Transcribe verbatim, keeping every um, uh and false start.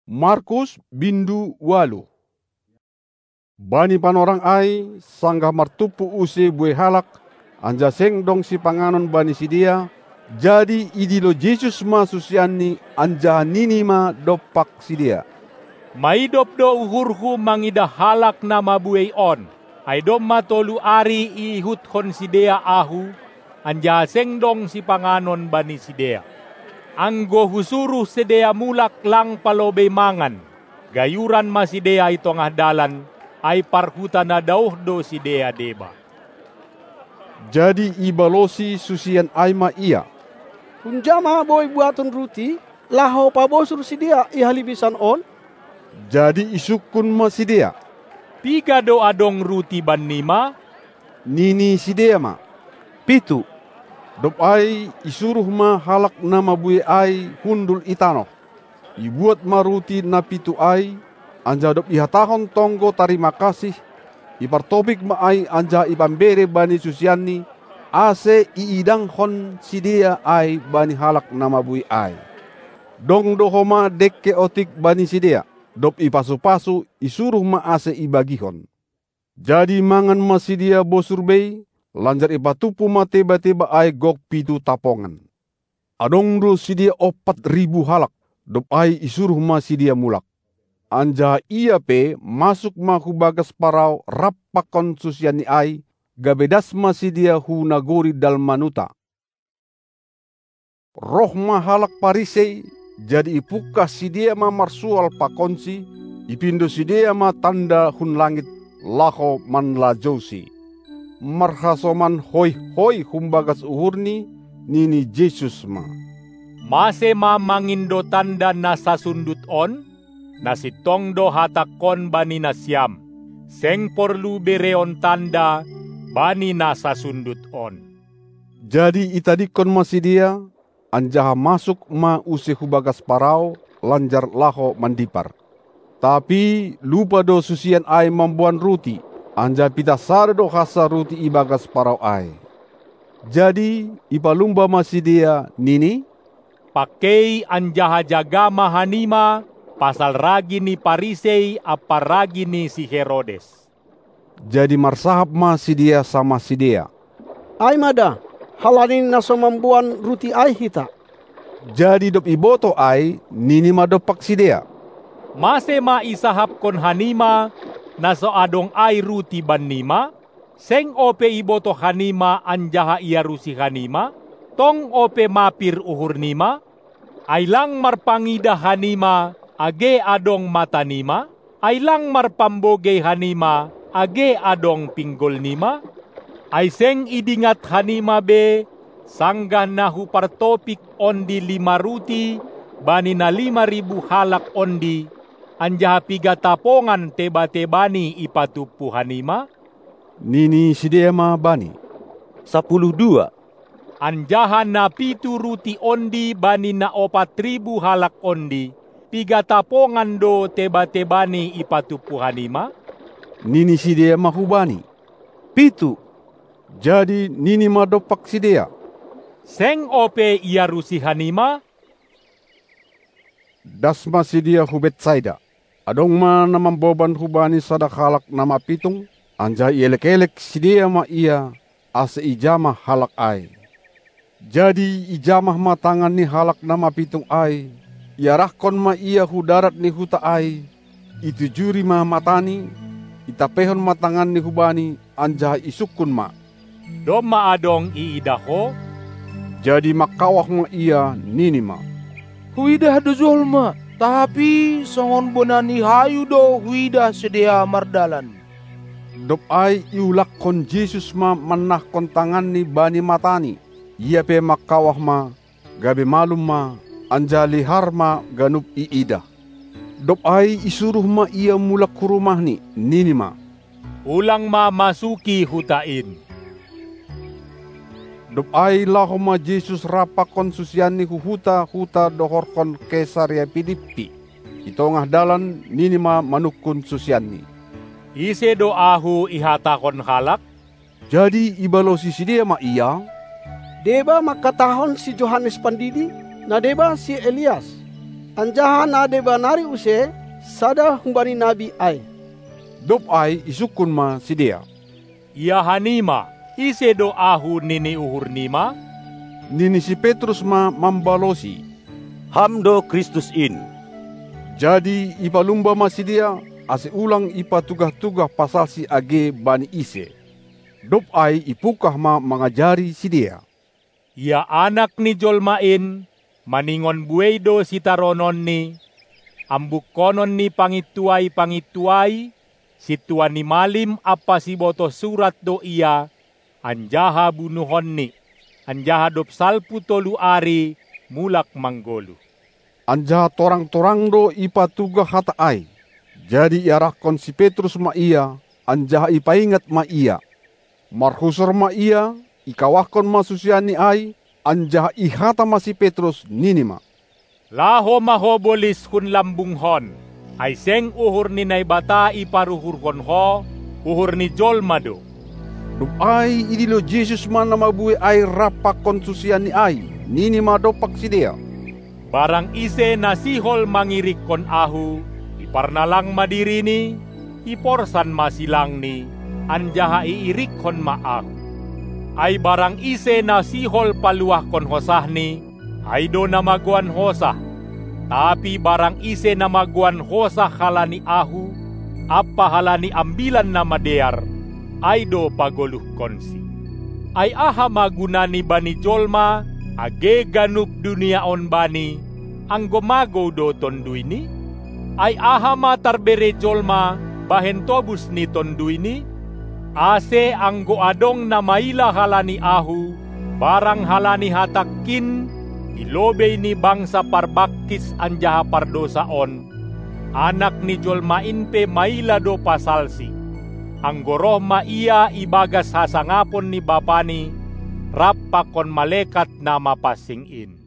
Markus bindu walu. Bani panorang ai sanggah martupu use bue halak anja seng dong si panganon bani sidia. Jadi idilo Yesus ma susianni anja nini ma dopak sidia. Maidop do uhurhu mangida halak na mabuey on. Ay dom matolu ari ihut kon sidea ahu anja seng dong si panganon bani sidea. Anggo husuruh sedea mulak lang palobe mangan. Gayuran masidea itongah dalan ay parhuta na dauh do sidea deba. Jadi ibalosi susian ay ma ia. Hunjama boy buaton ruti, laho pabosur sidia ihalibisan on. Jadi isukun ma sidia. Piga do adong ruti ban nima. Nini sidia ma. Pitu. Dop ay isuruh ma halak na mabuye ay hundul itano. Ibuat maruti na pitu ay anja dop ihatahon tonggo tarima kasih. Ipartopik ma ay anja ipambere bani susianni ase iidang hon sidia ay bani halak na mabuye ay. Dong dohoma dekke otik bani sidia. Dop ipasu-pasu isuruh ma ase ibagihon. Jadi mangan ma sidia bosur bei. Lanjar ipatupu ma teba-teba ay gok pitu tapongan. Adong do sidia opat ribu halak. Dop ay isuruh ma sidia mulak. Anja ia pe masuk ma hu bagas parau rappakon susiani ay. Gabedas ma sidia hu nagori dalmanuta. Roh ma halak parisei. Jadi ipukas sidia ma marsual pakonsi. Ipindo sidia ma tanda hun langit laho man lajousi. Marhasoman hoi-hoi humbagas uhurni nini Yesus ma. Mase ma mangindo tanda nasa sundut on, nasitong do hatakon bani nasyam. Seng porlu bereon tanda bani nasa sundut on. Jadi itadikon masidia, anjaha masuk ma use hubagas parau, lanjar laho mandipar. Tapi lupa do susian ay mambuan ruti. Anja pita sare do hasa ruti ibagas parau ai. Jadi ipalumba masidia nini. Pakei anjaha jaga mahanima pasal ragi ni Parisei apa ragi ni si Herodes. Jadi marsahap masidia sama sidia. Ai mada, halanin naso mambuan ruti ai hita. Jadi dop iboto ai nini madopak sidia. Mase ma isahap kon hanima. Naso adong ay ruti ban nima, seng ope iboto hanima anjaha iarusi hanima, tong ope mapir uhur nima, ay lang marpangida hanima age adong mata nima, ay lang marpamboge hanima age adong pinggol nima, ay seng idingat hanima be, sanggah nahu partopik ondi lima ruti, bani na lima ribu halak ondi, anjaha piga tapongan teba-tebani ipatupu hanima. Nini sidia ma bani. Sepuluh dua. Anjaha na pitu ruti ondi bani na opat ribu halak ondi. Piga tapongan do teba-tebani ipatupu hanima. Nini sidia ma hubani. Pitu. Jadi nini ma dopak sidia. Seng ope iarusi hanima. Dasma sidia hubet saida. Adong ma namamboban hubani sadak halak nama pitung. Anja ielek-elek sidia ma ia ase ijamah halak ai. Jadi ijamah ma tangan ni halak nama pitung ai. Iarahkon ma ia hudarat ni huta ai. Itu juri ma matani. Itapehon ma tangan ni hubani anja isukun ma. Dom ma adong iidaho. Jadi makawah ma ia nini ma. Huidah do zulma. Tapi songon bonani hayu do huida sedia mardalan. Dop ay iulak kon Yesus ma manah kon tangan ni bani matani. Ia pe makawah ma, gabe malum ma, anja lihar ma ganup iida. Dop ay isuruh ma ia mulak ku rumah ni, nini ma. Ulang ma masuki hutain. Dop ay laho ma Yesus rapakon susiani huhuta huta dohorkon Kesaria Filipi. Itongah dalan nini ma manukun susiani. Ise do ahu ihatakon halak. Jadi ibalosi sidia ma iya. Deba makatahon si Johannes Pandidi, na deba si Elias. Anjaha na de banari use sada humbani nabi ai. Dop ai isukun ma sidea. Ia hanima, ise do ahu nini uhur nima? Nini si Petrus ma mambalosi. Hamdo Kristus in. Jadi ipalumba ma sidea, ase ulang ipa tugah-tugah pasal si age bani ise. Dop ai ipukah ma mengajari sidea. Ia anak ni jolmain, maningon buedo sitaronon ni, ambuk konon ni pangituai-pangituai, situan ni malim apa si boto surat do ia, anjaha bunuhon ni, anjaha dop salpu tolu ari, mulak manggolu. Anjaha torang-torang do ipa tugah hata ai. Jadi iarahkon si Petrus ma ia, anjaha ipaingat ma ia. Marhusor ma ia, ikawahkon ma susiani ai, anjaha ihata ma si Petrus ninima. Laho maho bolis kun lambung hon, ay seng uhur ni naibata iparuhurhon ho, uhur ni jolmado. Dup ai idilo Jesus man na mabuhi ay rapakon susiani ay, ninima dopak sidea. Barang ise nasihol mangirik kon ahu, iparnalang madiri ni, iporsan masilang ni, anjaha iirik kon maahu. Ay barang ise nasihol paluah kon hosah ni, ay do namaguan hosah. Tapi barang ise namaguan hosah halani ahu, apa halani ambilan na madear, ay do pagoluh konsi. Ay aha magunani bani jolma, age ganup dunia on bani, ang gumago do tondui ni? Ay aha matarbere jolma, bahen tobus ni tondui ni? Ase ang goadong na maila halani ahu, barang halani hatakin, ilobey ni bangsa parbaktis anjaha pardosaon, anak ni jolmain pe maila do pasalsi. Ang goroh ma iya ibagas hasangapon ni bapani, rap pakon malekat na mapasingin.